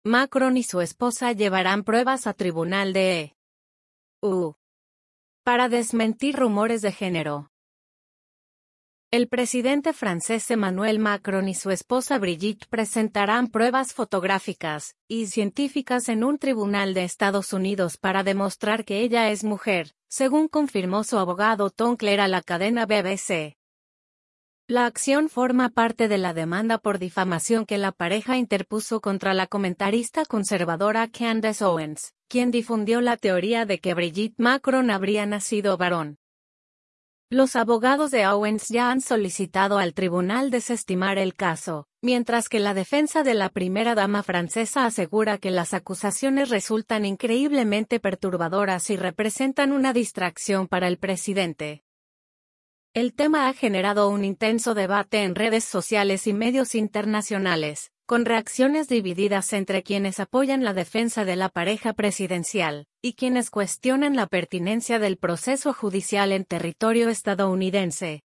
Macron y su esposa llevarán pruebas a tribunal de EU para desmentir rumores de género. El presidente francés Emmanuel Macron y su esposa Brigitte presentarán pruebas fotográficas y científicas en un tribunal de Estados Unidos para demostrar que ella es mujer, según confirmó su abogado Tom Clare a la cadena BBC. La acción forma parte de la demanda por difamación que la pareja interpuso contra la comentarista conservadora Candace Owens, quien difundió la teoría de que Brigitte Macron habría nacido varón. Los abogados de Owens ya han solicitado al tribunal desestimar el caso, mientras que la defensa de la primera dama francesa asegura que las acusaciones resultan increíblemente perturbadoras y representan una distracción para el presidente. El tema ha generado un intenso debate en redes sociales y medios internacionales, con reacciones divididas entre quienes apoyan la defensa de la pareja presidencial y quienes cuestionan la pertinencia del proceso judicial en territorio estadounidense.